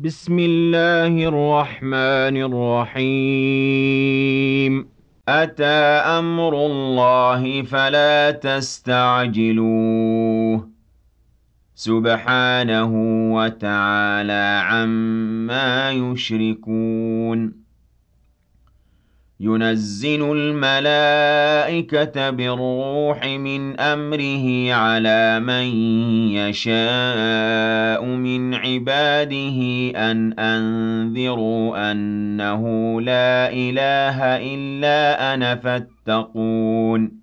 بسم الله الرحمن الرحيم. أتى أمر الله فلا تستعجلوه سبحانه وتعالى عما يشركون. ينزل الملائكة بالروح من أمره على من يشاء من عباده أن أنذروا أنه لا إله إلا أنا فاتقون.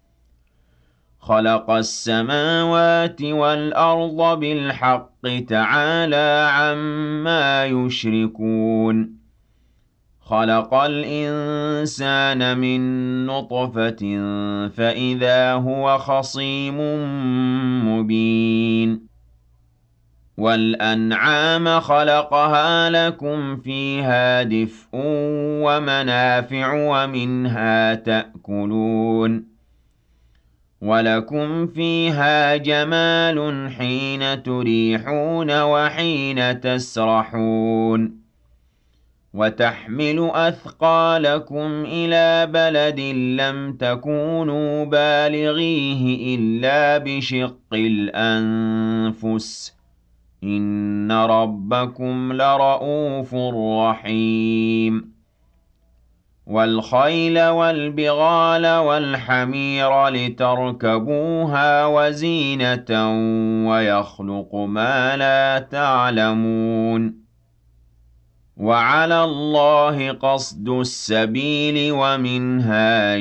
خلق السماوات والأرض بالحق تعالى عما يشركون. خلق الإنسان من نطفة فإذا هو خصيم مبين. والأنعام خلقها لكم فيها دفء ومنافع ومنها تأكلون. ولكم فيها جمال حين تريحون وحين تسرحون. وتحمل أثقالكم إلى بلد لم تكونوا بالغيه إلا بشق الأنفس إن ربكم لرءوف رحيم. والخيل والبغال والحمير لتركبوها وزينة ويخلق ما لا تعلمون. وعلى الله قصد السبيل ومنها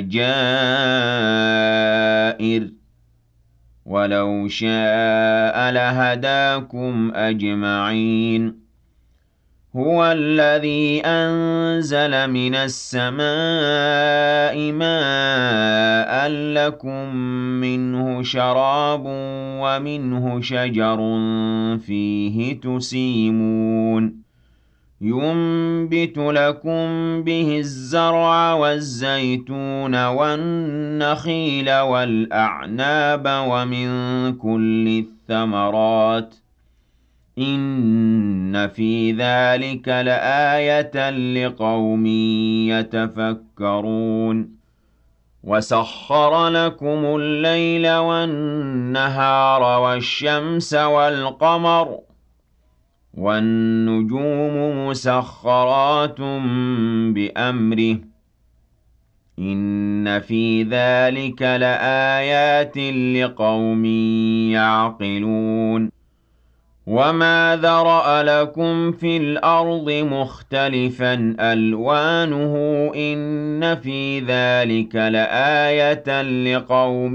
جائر ولو شاء لهداكم أجمعين. هو الذي أنزل من السماء ماء لكم منه شراب ومنه شجر فيه تسيمون. ينبت لكم به الزرع والزيتون والنخيل والأعناب ومن كل الثمرات إن في ذلك لآية لقوم يتفكرون. وسخر لكم الليل والنهار والشمس والقمر والنجوم مسخرات بأمره إن في ذلك لآيات لقوم يعقلون. وما ذرأ لكم في الأرض مختلفا ألوانه إن في ذلك لآية لقوم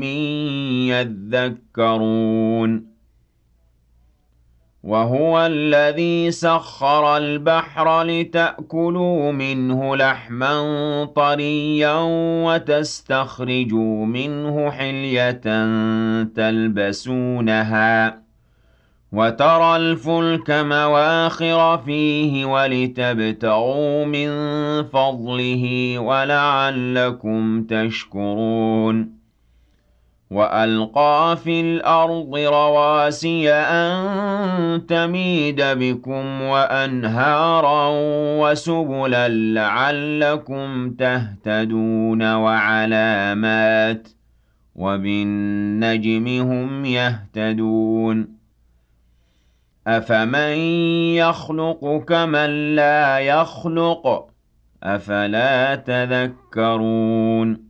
يذكرون. وهو الذي سخر البحر لتأكلوا منه لحما طريا وتستخرجوا منه حلية تلبسونها وترى الفلك مواخر فيه ولتبتغوا من فضله ولعلكم تشكرون. وألقى في الأرض رواسي أن تميد بكم وأنهارا وسبلا لعلكم تهتدون وعلامات وبالنجم هم يهتدون. أفمن يخلق كمن لا يخلق أفلا تذكرون.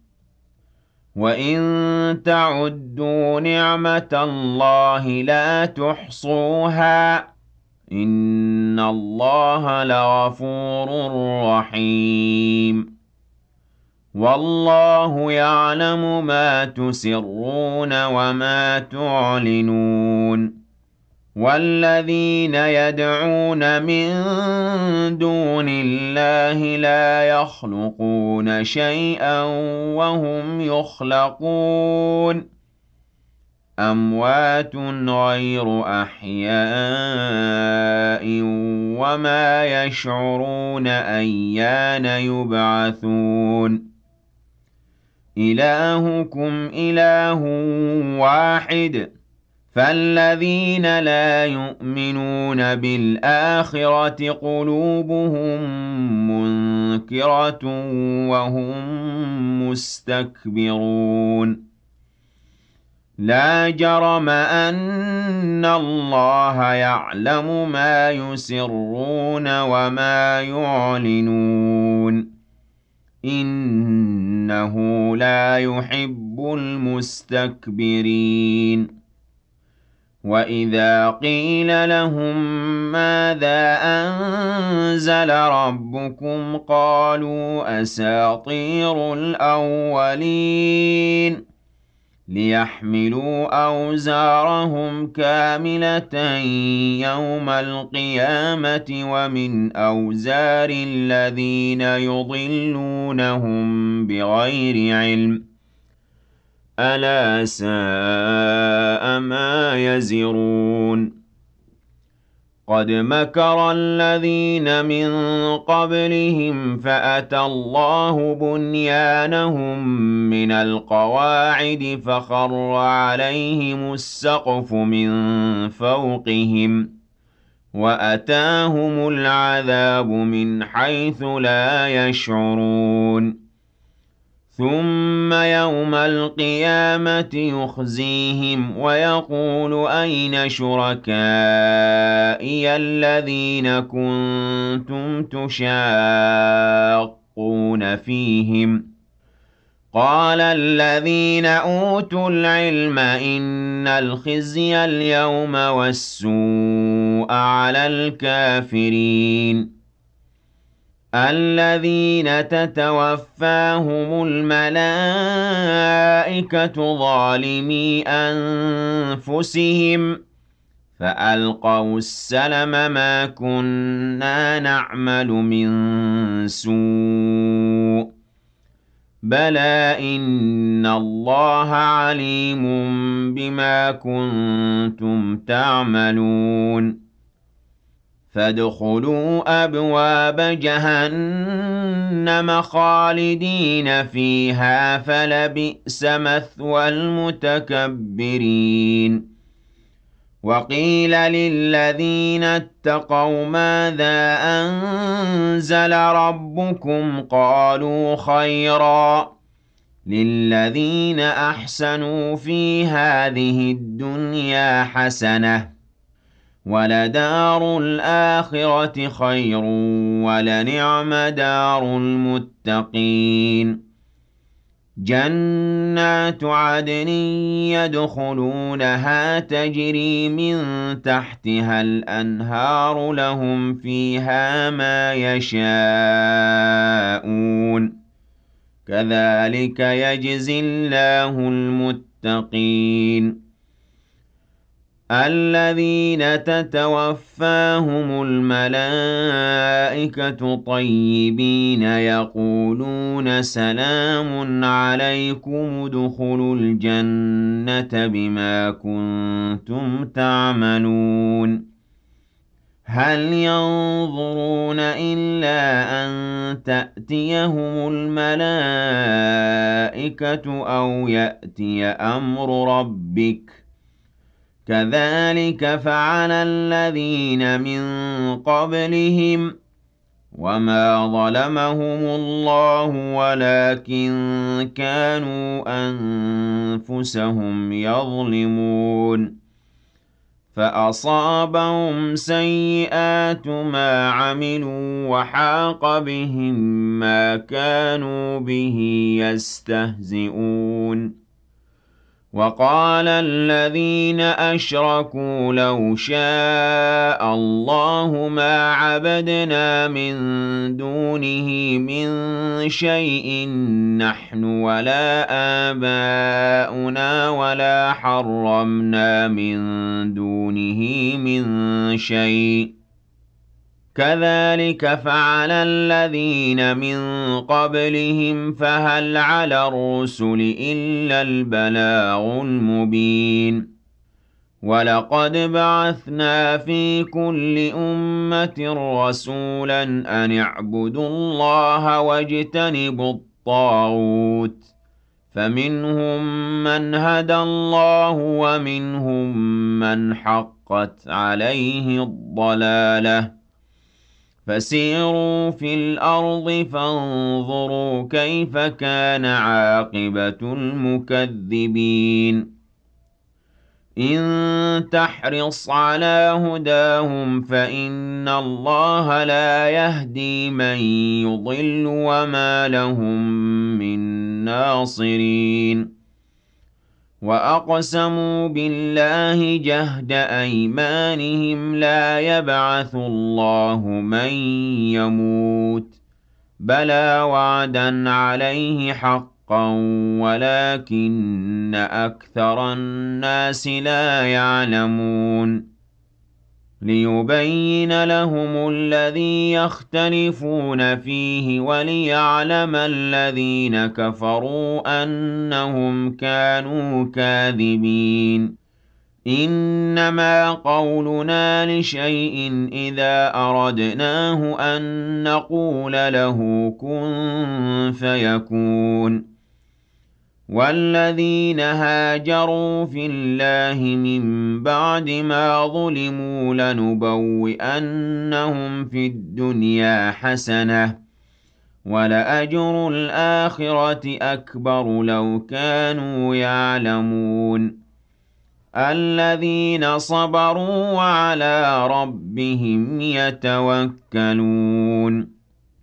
وإن تعدوا نعمة الله لا تحصوها إن الله لغفور رحيم. والله يعلم ما تسرون وما تعلنون. والذين يدعون من دون الله لا يخلقون شيئا وهم يخلقون. أموات غير أحياء وما يشعرون أيان يبعثون. إلهكم إله واحد فالذين لا يؤمنون بالآخرة قلوبهم منكرة وهم مستكبرون لا جرم أن الله يعلم ما يسرون وما يعلنون إنه لا يحب المستكبرين وَإِذَا قِيلَ لَهُم مَّاذَا أَنزَلَ رَبُّكُمْ قَالُوا أَسَاطِيرُ الْأَوَّلِينَ لِيَحْمِلُوا أَوْزَارَهُمْ كَامِلَةً يَوْمَ الْقِيَامَةِ وَمِنْ أَوْزَارِ الَّذِينَ يُضِلُّونَهُم بِغَيْرِ عِلْمٍ أَلَا سَاءَ مَا يَزِرُونَ قَدْ مَكَرَ الَّذِينَ مِن قَبْلِهِمْ فَأَتَى اللَّهُ بُنْيَانَهُم مِّنَ الْقَوَاعِدِ فَخَرَّ عَلَيْهِمُ السَّقْفُ مِن فَوْقِهِمْ وَأَتَاهُمُ الْعَذَابُ مِنْ حَيْثُ لَا يَشْعُرُونَ ثُمَّ يَوْمَ الْقِيَامَةِ يُخْزِيهِمْ وَيَقُولُ أَيْنَ شُرَكَائِيَ الَّذِينَ كُنتُمْ تُشَاقُّونَ فِيهِمْ ۚ قَالَ الَّذِينَ أُوتُوا الْعِلْمَ إِنَّ الْخِزْيَ الْيَوْمَ وَالسُّوءَ عَلَى الْكَافِرِينَ الَّذِينَ تَتَوَفَّاهُمُ الْمَلَائِكَةُ ظَالِمِي أَنفُسِهِمْ فَأَلْقَوُا السَّلَمَ مَا كُنَّا نَعْمَلُ مِن سُوءٍ بَلَىٰ إِنَّ اللَّهَ عَلِيمٌ بِمَا كُنتُمْ تَعْمَلُونَ فَادْخُلُوا أَبْوَابَ جَهَنَّمَ خَالِدِينَ فِيهَا فَلَبِئْسَ مَثْوَى الْمُتَكَبِّرِينَ وَقِيلَ لِلَّذِينَ اتَّقَوْا مَاذَا أَنزَلَ رَبُّكُمْ قَالُوا خَيْرًا لِّلَّذِينَ أَحْسَنُوا فِي هَٰذِهِ الدُّنْيَا حَسَنَةٌ وَلَدَارُ الْآخِرَةِ خَيْرٌ ۚ وَلَنِعْمَ دَارُ الْمُتَّقِينَ جَنَّاتُ عَدْنٍ يَدْخُلُونَهَا تَجْرِي مِن تَحْتِهَا الْأَنْهَارُ لَهُمْ فِيهَا مَا يَشَاءُونَ ۚ كَذَٰلِكَ يَجْزِي اللَّهُ الْمُتَّقِينَ الَّذِينَ تَتَوَفَّاهُمُ الْمَلَائِكَةُ طَيِّبِينَ يَقُولُونَ سَلَامٌ عَلَيْكُمُ ادْخُلُوا الْجَنَّةَ بِمَا كُنتُمْ تَعْمَلُونَ هَلْ يَنظُرُونَ إِلَّا أَن تَأْتِيَهُمُ الْمَلَائِكَةُ أَوْ يَأْتِيَ أَمْرُ رَبِّكَ ۚ كَذَٰلِكَ فَعَلَ الَّذِينَ مِن قَبْلِهِمْ ۚ وَمَا ظَلَمَهُمُ اللَّهُ وَلَٰكِن كَانُوا أَنفُسَهُمْ يَظْلِمُونَ فَأَصَابَهُمْ سَيِّئَاتُ مَا عَمِلُوا وَحَاقَ بِهِم مَّا كَانُوا بِهِ يَسْتَهْزِئُونَ وَقَالَ الَّذِينَ أَشْرَكُوا لَوْ شَاءَ اللَّهُ مَا عَبَدْنَا مِن دُونِهِ مِن شَيْءٍ نَّحْنُ وَلَا آبَاؤُنَا وَلَا حَرَّمْنَا مِن دُونِهِ مِن شَيْءٍ ۚ كَذَٰلِكَ فَعَلَ الَّذِينَ مِن قَبْلِهِمْ ۚ فَهَلْ عَلَى الرُّسُلِ إِلَّا الْبَلَاغُ الْمُبِينُ وَلَقَدْ بَعَثْنَا فِي كُلِّ أُمَّةٍ رَّسُولًا أَنِ اعْبُدُوا اللَّهَ وَاجْتَنِبُوا الطَّاغُوتَ ۖ فمنهم من هدى الله ومنهم من حقت عليه الضلالة فسيروا في الأرض فانظروا كيف كان عاقبة المكذبين إن تحرص على هداهم فإن الله لا يهدي من يضل وما لهم من ناصرين وأقسموا بالله جهد أيمانهم لا يبعث الله من يموت بلى وعدا عليه حقا ولكن أكثر الناس لا يعلمون ليبين لهم الذي يختلفون فيه وليعلم الذين كفروا أنهم كانوا كاذبين إنما قولنا لشيء إذا أردناه أن نقول له كن فيكون والذين هاجروا في الله من بعد ما ظلموا لنبوئنهم في الدنيا حسنة ولأجر الآخرة أكبر لو كانوا يعلمون الذين صبروا وعلى ربهم يتوكلون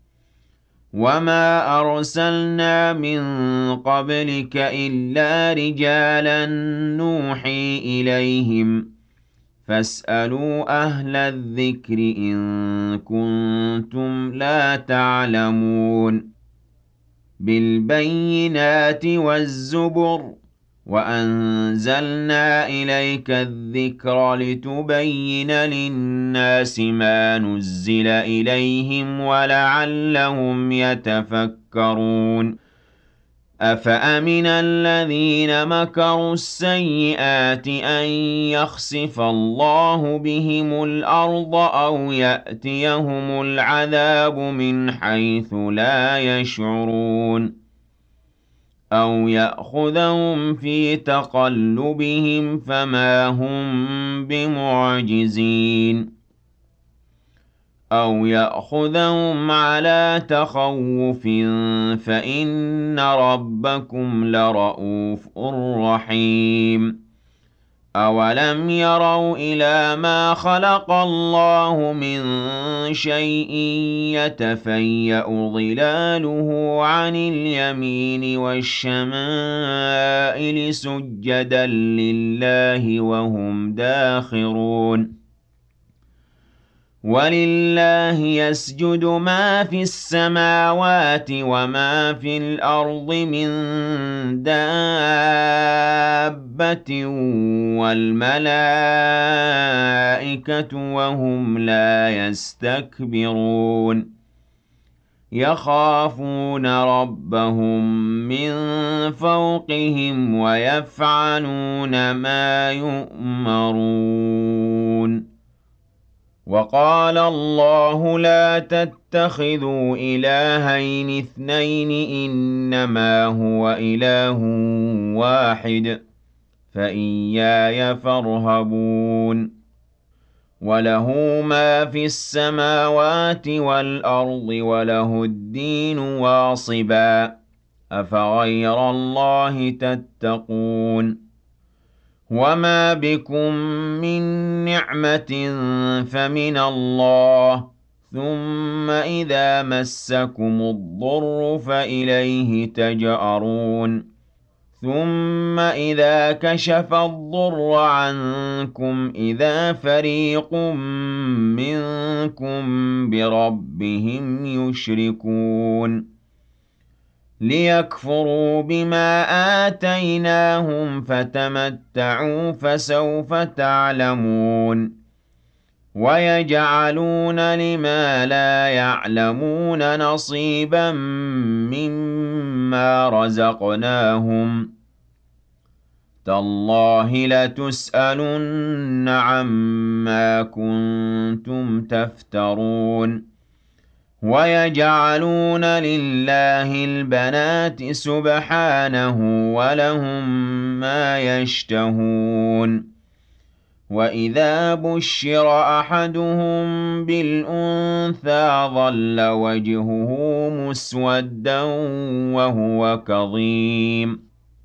وما أرسلنا من قبلك إلا رجالا نوحي إليهم فاسألوا أهل الذكر إن كنتم لا تعلمون بالبينات والزبر وأنزلنا إليك الذكر لتبين للناس ما نزل إليهم ولعلهم يتفكرون أفأمن الذين مكروا السيئات أن يخسف الله بهم الأرض أو يأتيهم العذاب من حيث لا يشعرون أو يأخذهم في تقلبهم فما هم بمعجزين أو يأخذهم على تخوف فإن ربكم لرءوف رحيم أولم يروا إلى ما خلق الله من شيء يتفيأ ظلاله عن اليمين والشمائل سجدا لله وهم داخرون ولله يسجد ما في السماوات وما في الأرض من دابة والملائكة وهم لا يستكبرون يخافون ربهم من فوقهم ويفعلون ما يؤمرون وقال الله لا تتخذوا إلهين اثنين إنما هو إله واحد فإياي فارهبون وله ما في السماوات والأرض وله الدين واصبا أفغير الله تتقون وما بكم من نعمة فمن الله ثم إذا مسكم الضر فإليه تجأرون ثم إذا كشف الضر عنكم إذا فريق منكم بربهم يشركون ليكفروا بما آتيناهم فتمتعوا فسوف تعلمون ويجعلون لما لا يعلمون نصيبا مما رزقناهم تالله لتسألن عما كنتم تفترون وَيَجْعَلُونَ لِلَّهِ الْبَنَاتِ سُبْحَانَهُ وَلَهُم مَّا يَشْتَهُونَ وَإِذَا بُشِّرَ أَحَدُهُم بِالْأُنثَىٰ ظَلَّ وَجْهُهُ مُسْوَدًّا وَهُوَ كَظِيمٌ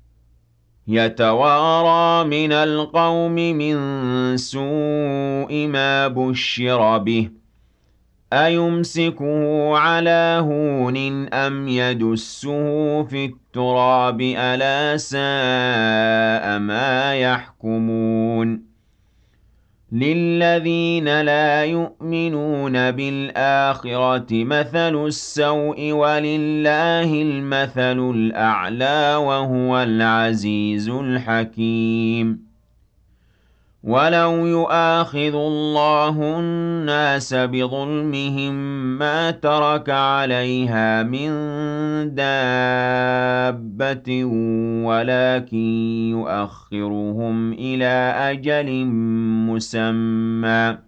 يَتَوَارَىٰ مِنَ الْقَوْمِ مِن سُوءِ مَا بُشِّرَ بِهِ أَيُمْسِكُهُ عَلَىٰ هُونٍ أَمْ يَدُسُّهُ فِي التُّرَابِ ۗ أَلَا سَاءَ مَا يَحْكُمُونَ لِلَّذِينَ لَا يُؤْمِنُونَ بِالْآخِرَةِ مَثَلُ السَّوْءِ ۖ وَلِلَّهِ الْمَثَلُ الْأَعْلَىٰ ۚ وَهُوَ الْعَزِيزُ الْحَكِيمُ وَلَوْ يُؤَاخِذُ اللَّهُ النَّاسَ بِظُلْمِهِم مَّا تَرَكَ عَلَيْهَا مِن دَابَّةٍ وَلَٰكِن يُؤَخِّرُهُمْ إِلَىٰ أَجَلٍ مُّسَمًّى ۖ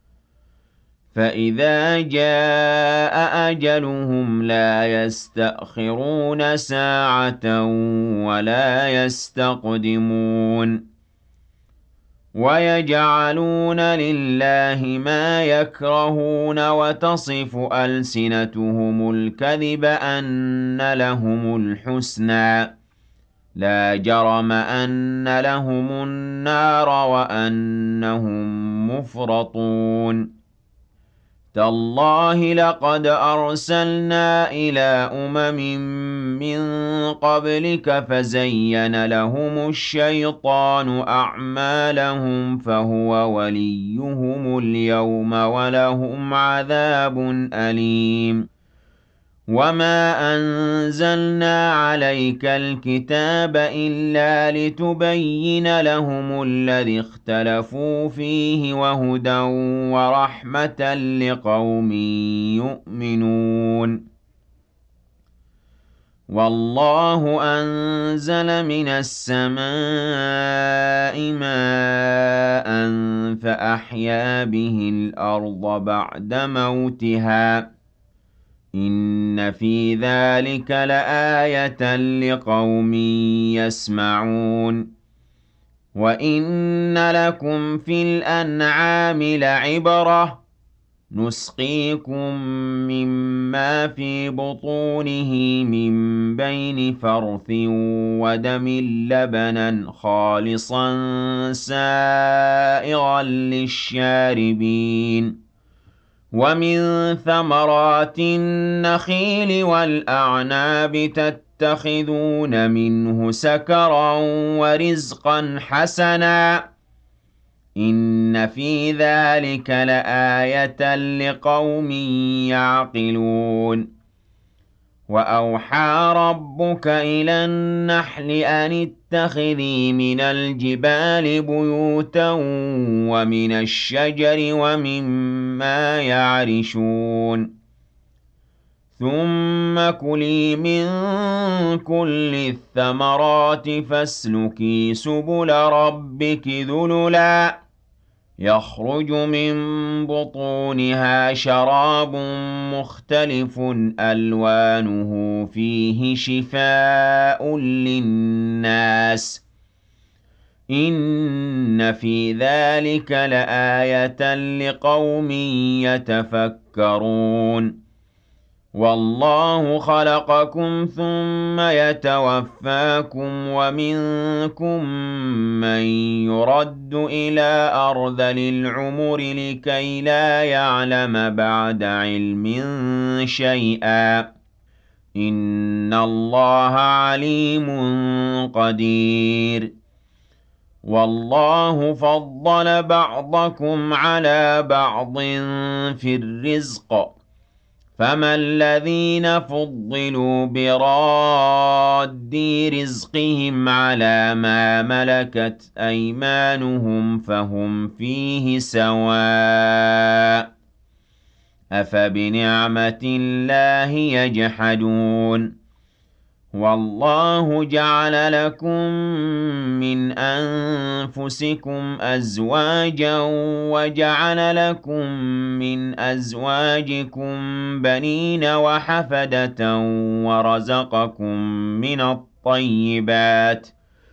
فَإِذَا جَاءَ أَجَلُهُمْ لَا يَسْتَأْخِرُونَ سَاعَةً ۖ وَلَا يَسْتَقْدِمُونَ وَيَجْعَلُونَ لِلَّهِ مَا يَكْرَهُونَ وَتَصِفُ أَلْسِنَتُهُمُ الْكَذِبَ أَنَّ لَهُمُ الْحُسْنَىٰ ۖ لَا جَرَمَ أَنَّ لَهُمُ النَّارَ وَأَنَّهُم مُّفْرَطُونَ تَاللَّهِ لَقَدْ أَرْسَلْنَا إِلَىٰ أُمَمٍ مِّن قَبْلِكَ فَزَيَّنَ لَهُمُ الشَّيْطَانُ أَعْمَالَهُمْ فَهُوَ وَلِيُّهُمُ الْيَوْمَ وَلَهُمْ عَذَابٌ أَلِيمٌ وَمَا أَنزَلْنَا عَلَيْكَ الْكِتَابَ إِلَّا لِتُبَيِّنَ لَهُمُ الَّذِي اخْتَلَفُوا فِيهِ وَهُدًى وَرَحْمَةً لِّقَوْمٍ يُؤْمِنُونَ وَاللَّهُ أَنزَلَ مِنَ السَّمَاءِ مَاءً فَأَحْيَا بِهِ الْأَرْضَ بَعْدَ مَوْتِهَا ۚ إِنَّ فِي ذَٰلِكَ لَآيَةً لِّقَوْمٍ يَسْمَعُونَ وَإِنَّ لَكُمْ فِي الْأَنْعَامِ لَعِبْرَةً ۖ نُّسْقِيكُم مِّمَّا فِي بُطُونِهِ مِن بَيْنِ فَرْثٍ وَدَمٍ لَّبَنًا خَالِصًا سَائِغًا لِّلشَّارِبِينَ وَمِن ثَمَرَاتِ النَّخِيلِ وَالْأَعْنَابِ تَتَّخِذُونَ مِنْهُ سَكَرًا وَرِزْقًا حَسَنًا ۗ إِنَّ فِي ذَٰلِكَ لَآيَةً لِّقَوْمٍ يَعْقِلُونَ وَأَوْحَىٰ رَبُّكَ إِلَى النَّحْلِ أَنِ اتَّخِذِي مِنَ الْجِبَالِ بُيُوتًا وَمِنَ الشَّجَرِ وَمِمَّا يَعْرِشُونَ ثُمَّ كُلِي مِن كُلِّ الثَّمَرَاتِ فَاسْلُكِي سُبُلَ رَبِّكِ ذُلُلًا يَخْرُجُ مِن بُطُونِهَا شَرَابٌ مُّخْتَلِفٌ أَلْوَانُهُ فِيهِ شِفَاءٌ لِّلنَّاسِ ۗ إِنَّ فِي ذَٰلِكَ لَآيَةً لِّقَوْمٍ يَتَفَكَّرُونَ وَاللَّهُ خَلَقَكُمْ ثُمَّ يَتَوَفَّاكُمْ ۖ وَمِنكُم مَّن يُرَدُّ إِلَىٰ أَرْذَلِ الْعُمُرِ لِكَيْ لَا يَعْلَمَ بَعْدَ عِلْمٍ شَيْئًا ۚ إِنَّ اللَّهَ عَلِيمٌ قَدِيرٌ وَاللَّهُ فَضَّلَ بَعْضَكُمْ عَلَىٰ بَعْضٍ فِي الرِّزْقِ ۚ فَمَا الَّذِينَ فُضِّلُوا بِرَادِّي رِزْقِهِمْ عَلَىٰ مَا مَلَكَتْ أَيْمَانُهُمْ فَهُمْ فِيهِ سَوَاءٌ ۚ أَفَبِنِعْمَةِ اللَّهِ يَجْحَدُونَ وَاللَّهُ جَعَلَ لَكُم مِّنْ أَنفُسِكُمْ أَزْوَاجًا وَجَعَلَ لَكُم مِّنْ أَزْوَاجِكُم بَنِينَ وَحَفَدَةً وَرَزَقَكُم مِّنَ الطَّيِّبَاتِ ۚ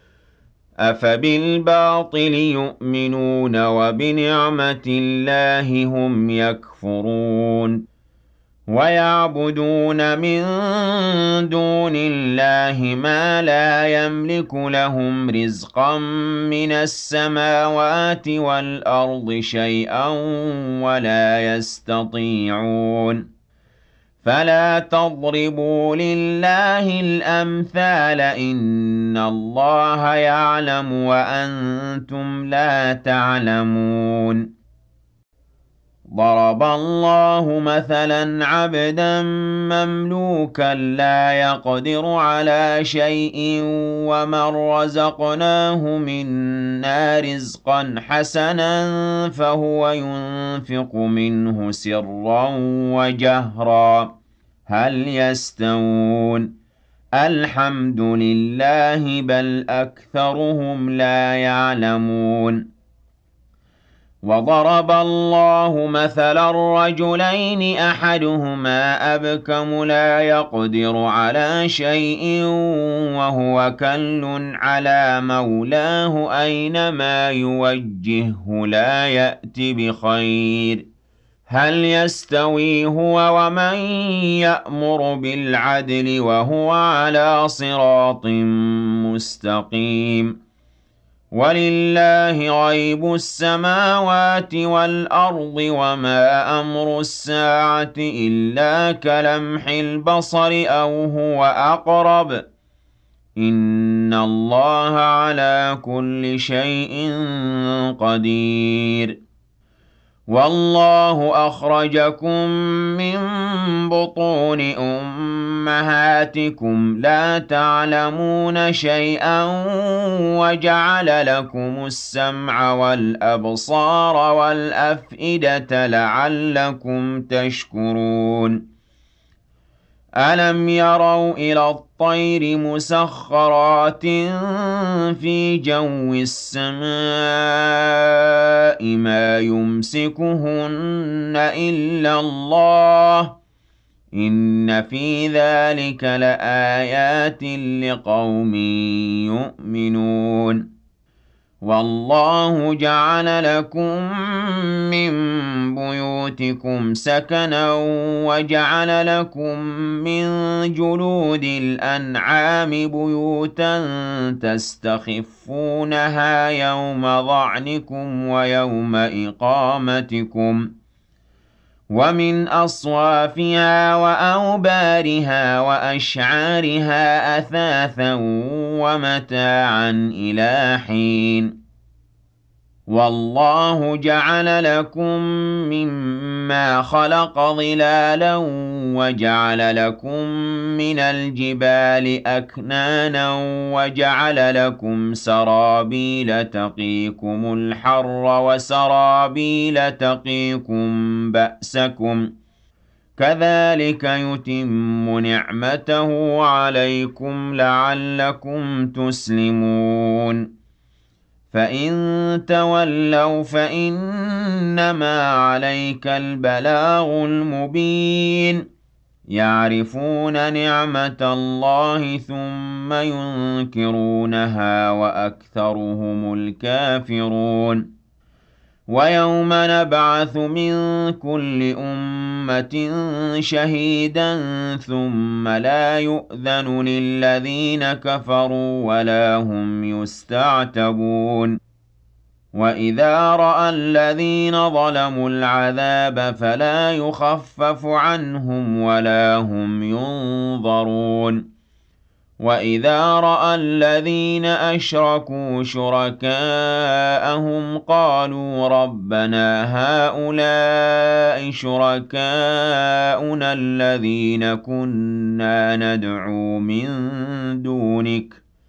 أَفَبِالْبَاطِلِ يُؤْمِنُونَ وَبِنِعْمَةِ اللَّهِ هُمْ يَكْفُرُونَ وَيَعْبُدُونَ مِن دُونِ اللَّهِ مَا لَا يَمْلِكُ لَهُمْ رِزْقًا مِّنَ السَّمَاوَاتِ وَالْأَرْضِ شَيْئًا وَلَا يَسْتَطِيعُونَ فَلَا تَضْرِبُوا لِلَّهِ الْأَمْثَالَ ۚ إِنَّ اللَّهَ يَعْلَمُ وَأَنتُمْ لَا تَعْلَمُونَ ضَرَبَ اللَّهُ مَثَلًا عَبْدًا مَّمْلُوكًا لَّا يَقْدِرُ عَلَىٰ شَيْءٍ وَمَن رَّزَقْنَاهُ مِنَّا رِزْقًا حَسَنًا فَهُوَ يُنفِقُ مِنْهُ سِرًّا وَجَهْرًا ۖ هَلْ يَسْتَوُونَ ۚ الْحَمْدُ لِلَّهِ ۚ بَلْ أَكْثَرُهُمْ لَا يَعْلَمُونَ وَضَرَبَ اللَّهُ مَثَلًا رَّجُلَيْنِ أَحَدُهُمَا أَبْكَمُ لَا يَقْدِرُ عَلَىٰ شَيْءٍ وَهُوَ كَلٌّ عَلَىٰ مَوْلَاهُ أَيْنَمَا يُوَجِّههُّ لَا يَأْتِ بِخَيْرٍ ۖ هَلْ يَسْتَوِي هُوَ وَمَن يَأْمُرُ بِالْعَدْلِ وَهُوَ عَلَىٰ صِرَاطٍ مُّسْتَقِيمٍ وَلِلَّهِ غَيْبُ السَّمَاوَاتِ وَالْأَرْضِ ۚ وَمَا أَمْرُ السَّاعَةِ إِلَّا كَلَمْحِ الْبَصَرِ أَوْ هُوَ أَقْرَبُ ۚ إِنَّ اللَّهَ عَلَىٰ كُلِّ شَيْءٍ قَدِيرٌ وَاللَّهُ أَخْرَجَكُم مِّن بُطُونِ أُمَّهَاتِكُمْ لَا تَعْلَمُونَ شَيْئًا وَجَعَلَ لَكُمُ السَّمْعَ وَالْأَبْصَارَ وَالْأَفْئِدَةَ لَعَلَّكُمْ تَشْكُرُونَ أَلَمْ يَرَوْا إِلَى الطَّيْرِ مُسَخَّرَاتٍ فِي جَوِّ السَّمَاءِ مَا يُمْسِكُهُنَّ إِلَّا اللَّهُ ۗ إِنَّ فِي ذَٰلِكَ لَآيَاتٍ لِّقَوْمٍ يُؤْمِنُونَ وَاللَّهُ جَعَلَ لَكُم مِّن بُيُوتِكُمْ سَكَنًا وَجَعَلَ لَكُم مِّن جُلُودِ الْأَنْعَامِ بُيُوتًا تَسْتَخِفُّونَهَا يَوْمَ ظَعْنِكُمْ وَيَوْمَ إِقَامَتِكُمْ ۖ وَمِنْ أَصْوَافِهَا وَأَوْبَارِهَا وَأَشْعَارِهَا أَثَاثًا وَمَتَاعًا إِلَىٰ حِينٍ وَاللَّهُ جَعَلَ لَكُم مِّمَّا خَلَقَ ظِلَالًا وَجَعَلَ لَكُم مِّنَ الْجِبَالِ أَكْنَانًا وَجَعَلَ لَكُمْ سَرَابِيلَ تَقِيكُمُ الْحَرَّ وَسَرَابِيلَ تَقِيكُم بَأْسَكُمْ ۚ كَذَٰلِكَ يُتِمُّ نِعْمَتَهُ عَلَيْكُمْ لَعَلَّكُمْ تُسْلِمُونَ فَإِن تَوَلَّوْا فَإِنَّمَا عَلَيْكَ الْبَلَاغُ الْمُبِينُ يَعْرِفُونَ نِعْمَتَ اللَّهِ ثُمَّ يُنكِرُونَهَا وَأَكْثَرُهُمُ الْكَافِرُونَ وَيَوْمَ نَبْعَثُ مِن كُلِّ أُمَّةٍ شَهِيدًا ثُمَّ لَا يُؤْذَنُ لِلَّذِينَ كَفَرُوا وَلَا هُمْ يُسْتَعْتَبُونَ وَإِذَا رَأَى الَّذِينَ ظَلَمُوا الْعَذَابَ فَلَا يُخَفَّفُ عَنْهُمْ وَلَا هُمْ يُنظَرُونَ وَإِذَا رَأَى الَّذِينَ أَشْرَكُوا شُرَكَاءَهُمْ قَالُوا رَبَّنَا هَٰؤُلَاءِ شُرَكَاؤُنَا الَّذِينَ كُنَّا نَدْعُو مِن دُونِكَ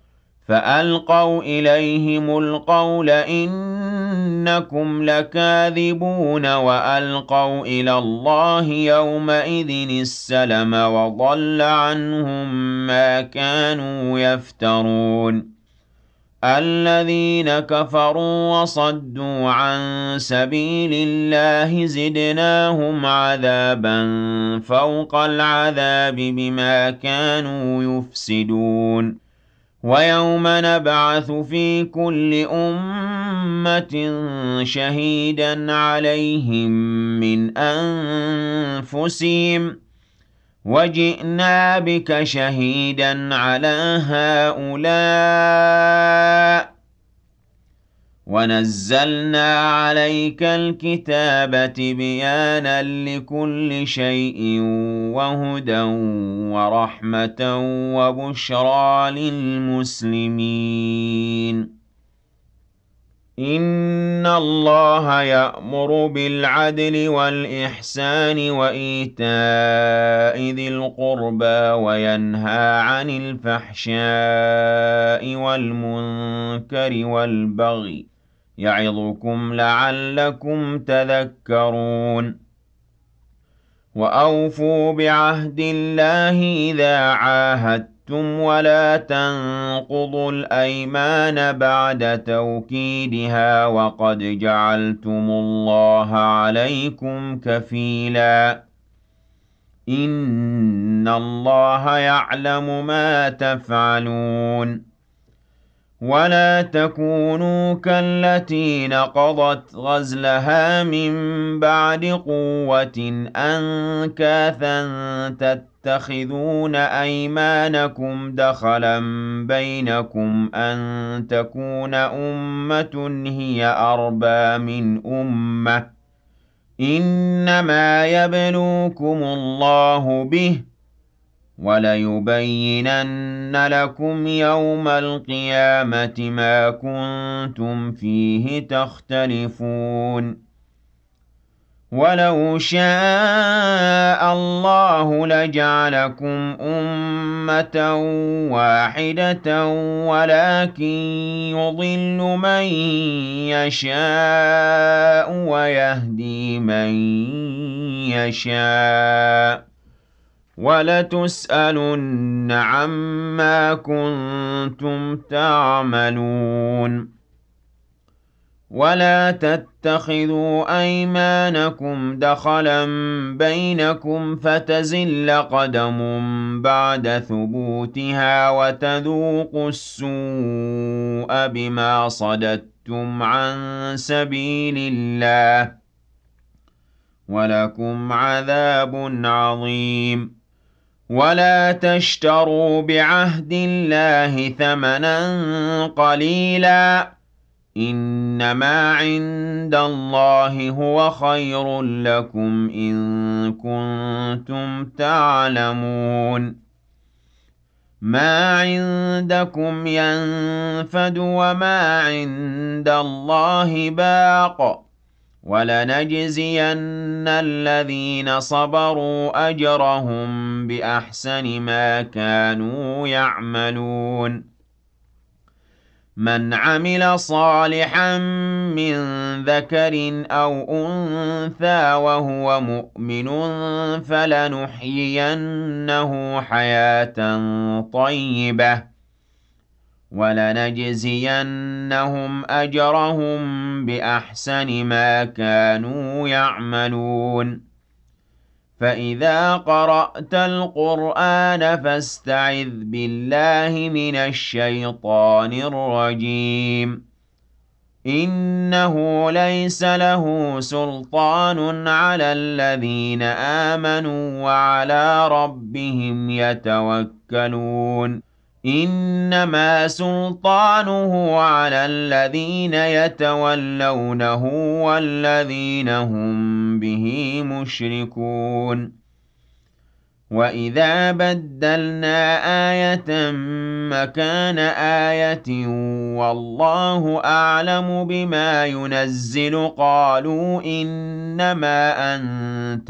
فألقوا إليهم القول إنكم لكاذبون وألقوا إلى الله يومئذ السلم وضل عنهم ما كانوا يفترون الذين كفروا وصدوا عن سبيل الله زدناهم عذابا فوق العذاب بما كانوا يفسدون ويوم نبعث في كل أمة شهيدا عليهم من أنفسهم وجئنا بك شهيدا على هؤلاء ونزلنا عليك الكتاب تبيانا لكل شيء وهدى ورحمة وبشرى للمسلمين إن الله يأمر بالعدل والإحسان وإيتاء ذي القربى وينهى عن الفحشاء والمنكر والبغي يعظكم لعلكم تذكرون وأوفوا بعهد الله إذا عاهدتم ولا تنقضوا الأيمان بعد توكيدها وقد جعلتم الله عليكم كفيلا إن الله يعلم ما تفعلون ولا تكونوا كالتي نقضت غزلها من بعد قوة أنكاثا تتخذون أيمانكم دخلا بينكم أن تكون أمة هي أربى من أمة إنما يبلوكم الله به وليبينن لكم يوم القيامة ما كنتم فيه تختلفون ولو شاء الله لجعلكم أمة واحدة ولكن يضل من يشاء ويهدي من يشاء وَلَتُسْأَلُنَّ عَمَّا كُنتُمْ تَعْمَلُونَ وَلَا تَتَّخِذُوا أَيْمَانَكُمْ دَخَلًا بَيْنَكُمْ فَتَزِلَّ قَدَمٌ بَعْدَ ثُبُوتِهَا وَتَذُوقُوا السُّوءَ بِمَا صَدَدتُّمْ عَن سَبِيلِ اللَّهِ وَلَكُمْ عَذَابٌ عَظِيمٌ وَلَا تَشْتَرُوا بِعَهْدِ اللَّهِ ثَمَنًا قَلِيلًا إِنَّمَا عِندَ اللَّهِ هُوَ خَيْرٌ لَّكُمْ إِن كُنتُمْ تَعْلَمُونَ مَا عِندَكُمْ يَنفَدُ وَمَا عِندَ اللَّهِ بَاقٍ وَلَنَجْزِيَنَّ الَّذِينَ صَبَرُوا أَجْرَهُم بِأَحْسَنِ مَا كَانُوا يَعْمَلُونَ مَنْ عَمِلَ صَالِحًا مِّن ذَكَرٍ أَوْ أُنثَىٰ وَهُوَ مُؤْمِنٌ فَلَنُحْيِيَنَّهُ حَيَاةً طَيِّبَةً وَلَنَجْزِيَنَّهُمْ أَجْرَهُم بِأَحْسَنِ مَا كَانُوا يَعْمَلُونَ فَإِذَا قَرَأْتَ الْقُرْآنَ فَاسْتَعِذْ بِاللَّهِ مِنَ الشَّيْطَانِ الرَّجِيمِ إِنَّهُ لَيْسَ لَهُ سُلْطَانٌ عَلَى الَّذِينَ آمَنُوا وَعَلَىٰ رَبِّهِمْ يَتَوَكَّلُونَ إِنَّمَا سُلْطَانُهُ عَلَى الَّذِينَ يَتَوَلَّوْنَهُ وَالَّذِينَ هُم بِهِ مُشْرِكُونَ وَإِذَا بَدَّلْنَا آيَةً مَّكَانَ آيَةٍ وَاللَّهُ أَعْلَمُ بِمَا يُنَزِّلُ قَالُوا إِنَّمَا أَنتَ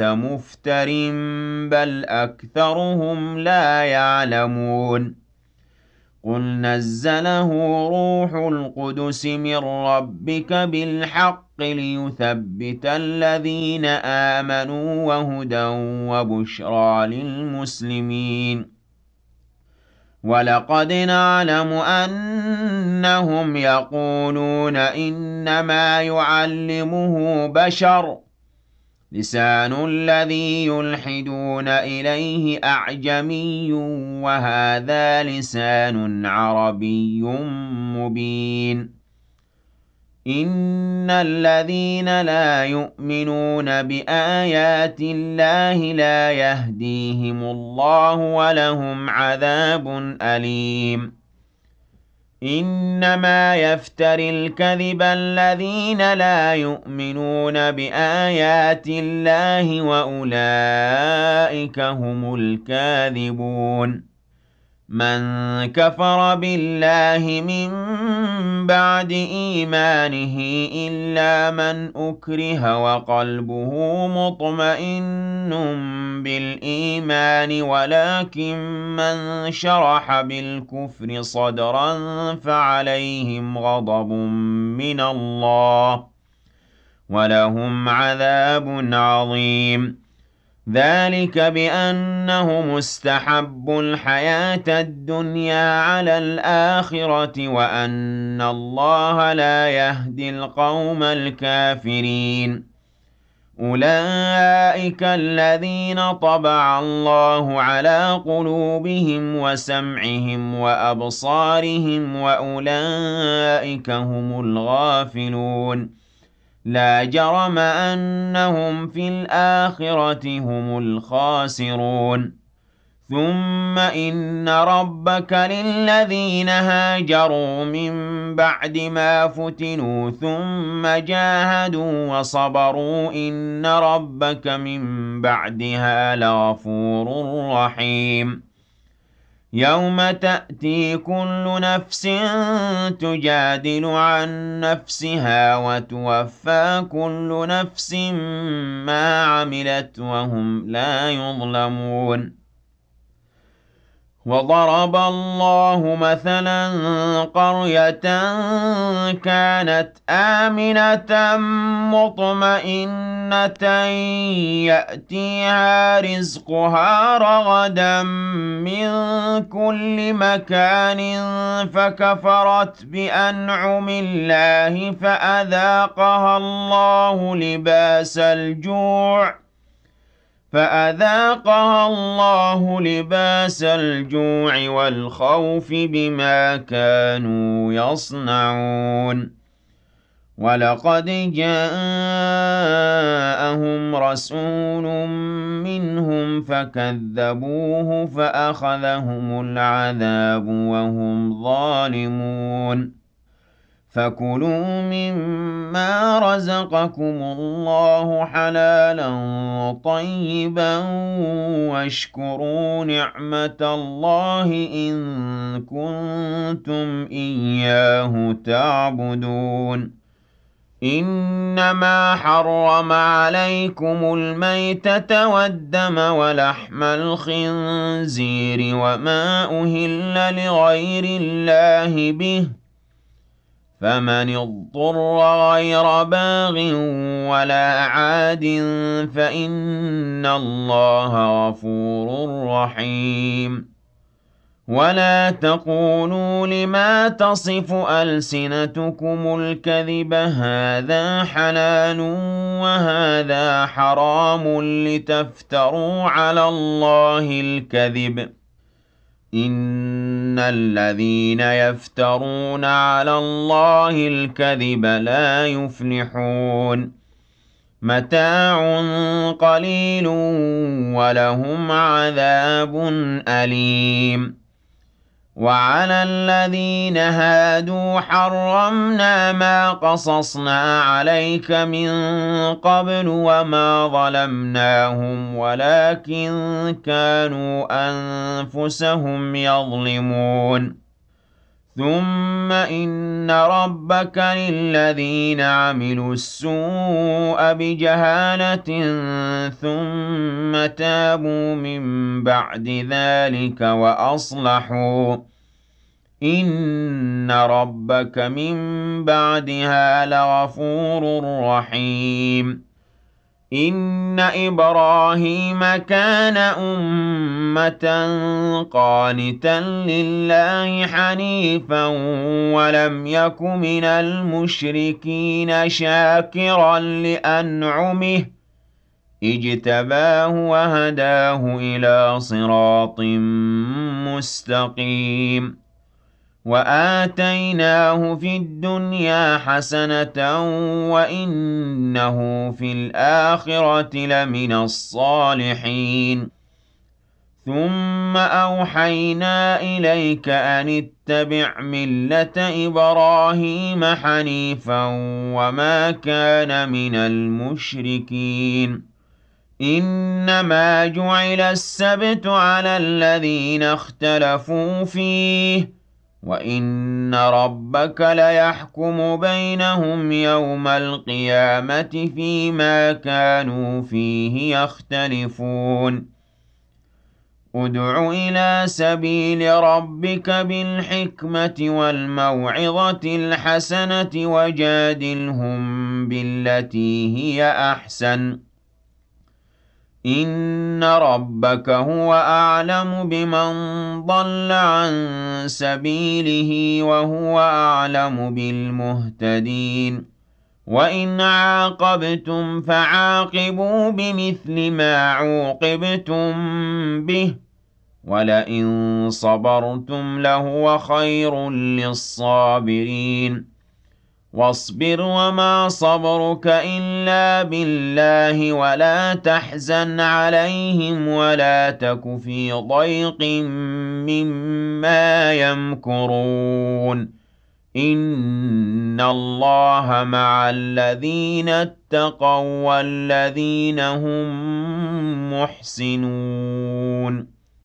مُفْتَرٍ بَلْ أَكْثَرُهُمْ لَا يَعْلَمُونَ قُلْ نَزَّلَهُ رُوحُ الْقُدُسِ مِن رَّبِّكَ بِالْحَقِّ لِيُثَبِّتَ الَّذِينَ آمَنُوا وَهُدًى وَبُشْرَىٰ لِلْمُسْلِمِينَ وَلَقَدْ نَعْلَمُ أَنَّهُمْ يَقُولُونَ إِنَّمَا يُعَلِّمُهُ بَشَرٌ ۗ لِّسَانُ الَّذِي يُلْحِدُونَ إِلَيْهِ أَعْجَمِيٌّ وَهَٰذَا لِسَانٌ عَرَبِيٌّ مُّبِينٌ إِنَّ الَّذِينَ لَا يُؤْمِنُونَ بِآيَاتِ اللَّهِ لَا يَهْدِيهِمُ اللَّهُ وَلَهُمْ عَذَابٌ أَلِيمٌ إِنَّمَا يَفْتَرِي الْكَذِبَ الَّذِينَ لَا يُؤْمِنُونَ بِآيَاتِ اللَّهِ وَأُولَٰئِكَ هُمُ الْكَاذِبُونَ مَن كَفَرَ بِاللَّهِ مِن بَعْدِ إِيمَانِهِ إِلَّا مَنْ أُكْرِهَ وَقَلْبُهُ مُطْمَئِنٌّ بِالْإِيمَانِ وَلَٰكِن مَّن شَرَحَ بِالْكُفْرِ صَدْرًا فَعَلَيْهِمْ غَضَبٌ مِّنَ اللَّهِ وَلَهُمْ عَذَابٌ عَظِيمٌ ذَٰلِكَ بِأَنَّهُمُ اسْتَحَبُّوا الْحَيَاةَ الدُّنْيَا عَلَى الْآخِرَةِ وَأَنَّ اللَّهَ لَا يَهْدِي الْقَوْمَ الْكَافِرِينَ أُولَٰئِكَ الَّذِينَ طَبَعَ اللَّهُ عَلَىٰ قُلُوبِهِمْ وَسَمْعِهِمْ وَأَبْصَارِهِمْ وَأُولَٰئِكَ هُمُ الْغَافِلُونَ لَا جَرَمَ أَنَّهُمْ فِي الْآخِرَةِ هُمُ الْخَاسِرُونَ ثُمَّ إِنَّ رَبَّكَ لِلَّذِينَ هَاجَرُوا مِن بَعْدِ مَا فُتِنُوا ثُمَّ جَاهَدُوا وَصَبَرُوا إِنَّ رَبَّكَ مِن بَعْدِهَا لَغَفُورٌ رَّحِيمٌ يَوْمَ تَأْتِي كُلُّ نَفْسٍ تُجَادِلُ عَن نَّفْسِهَا وَتُوَفَّىٰ كُلُّ نَفْسٍ مَّا عَمِلَتْ وَهُمْ لَا يُظْلَمُونَ وَضَرَبَ اللَّهُ مَثَلًا قَرْيَةً كَانَتْ آمِنَةً مُّطْمَئِنَّةً يَأْتِيهَا رِزْقُهَا رَغَدًا مِّن كُلِّ مَكَانٍ فَكَفَرَتْ بِأَنْعُمِ اللَّهِ فَأَذَاقَهَا اللَّهُ لِبَاسَ الْجُوعِ وَالْخَوْفِ بِمَا كَانُوا يَصْنَعُونَ وَلَقَدْ جَاءَهُمْ رَسُولٌ مِّنْهُمْ فَكَذَّبُوهُ فَأَخَذَهُمُ الْعَذَابُ وَهُمْ ظَالِمُونَ فَكُلُوا مِمَّا رَزَقَكُمُ اللَّهُ حَلَالًا طَيِّبًا وَاشْكُرُوا نِعْمَتَ اللَّهِ إِن كُنتُمْ إِيَّاهُ تَعْبُدُونَ إِنَّمَا حَرَّمَ عَلَيْكُمُ الْمَيْتَةَ وَالدَّمَ وَلَحْمَ الْخِنزِيرِ وَمَا أُهِلَّ لِغَيْرِ اللَّهِ بِهِ فَمَنِ اضْطُرَّ غَيْرَ بَاغٍ وَلَا عَادٍ فَإِنَّ اللَّهَ غَفُورٌ رَّحِيمٌ وَلَا تَقُولُوا لِمَا تَصِفُ أَلْسِنَتُكُمُ الْكَذِبَ هَٰذَا حَلَالٌ وَهَٰذَا حَرَامٌ لِّتَفْتَرُوا عَلَى اللَّهِ الْكَذِبَ إِنَّ الَّذِينَ يَفْتَرُونَ عَلَى اللَّهِ الْكَذِبَ لَا يُفْلِحُونَ مَتَاعٌ قَلِيلٌ وَلَهُمْ عَذَابٌ أَلِيمٌ وَعَلَى الَّذِينَ هَادُوا حَرَّمْنَا مَا قَصَصْنَا عَلَيْكَ مِن قَبْلُ وَمَا ظَلَمْنَاهُمْ وَلَٰكِن كَانُوا أَنفُسَهُمْ يَظْلِمُونَ ثُمَّ إِنَّ رَبَّكَ لِلَّذِينَ عَمِلُوا السُّوءَ بِجَهَالَةٍ ثُمَّ تَابُوا مِن بَعْدِ ذَٰلِكَ وَأَصْلَحُوا إِنَّ رَبَّكَ مِن بَعْدِهَا لَغَفُورٌ رَّحِيمٌ إِنَّ إِبْرَاهِيمَ كَانَ أُمَّةً قَانِتًا لِّلَّهِ حَنِيفًا وَلَمْ يَكُ مِنَ الْمُشْرِكِينَ شَاكِرًا لِّأَنْعُمِهِ اجْتَبَاهُ وَهَدَاهُ إِلَىٰ صِرَاطٍ مُّسْتَقِيمٍ وَآتَيْنَاهُ فِي الدُّنْيَا حَسَنَةً وَإِنَّهُ فِي الْآخِرَةِ لَمِنَ الصَّالِحِينَ ثُمَّ أَوْحَيْنَا إِلَيْكَ أَنِ اتَّبِعْ مِلَّةَ إِبْرَاهِيمَ حَنِيفًا وَمَا كَانَ مِنَ الْمُشْرِكِينَ إِنَّمَا جُعِلَ السَّبْتُ عَلَى الَّذِينَ اخْتَلَفُوا فِيهِ وَإِنَّ رَبَّكَ لَيَحْكُمُ بَيْنَهُمْ يَوْمَ الْقِيَامَةِ فِيمَا كَانُوا فِيهِ يَخْتَلِفُونَ ادْعُ إِلَىٰ سَبِيلِ رَبِّكَ بِالْحِكْمَةِ وَالْمَوْعِظَةِ الْحَسَنَةِ وَجَادِلْهُم بِالَّتِي هِيَ أَحْسَنُ ۚ إِنَّ رَبَّكَ هُوَ أَعْلَمُ بِمَن ضَلَّ عَن سَبِيلِهِ وَهُوَ أَعْلَمُ بِالْمُهْتَدِينَ وَإِنْ عَاقَبْتُمْ فَعَاقِبُوا بِمِثْلِ مَا عُوقِبْتُم بِهِ ۖ وَلَئِن صَبَرْتُمْ لَهُوَ خَيْرٌ لِّلصَّابِرِينَ وَاصْبِرْ وَمَا صَبْرُكَ إِلَّا بِاللَّهِ وَلَا تَحْزَنْ عَلَيْهِمْ وَلَا تَكُ فِي ضَيْقٍ مِّمَّا يَمْكُرُونَ إِنَّ اللَّهَ مَعَ الَّذِينَ اتَّقَوا وَّالَّذِينَ هُم مُّحْسِنُونَ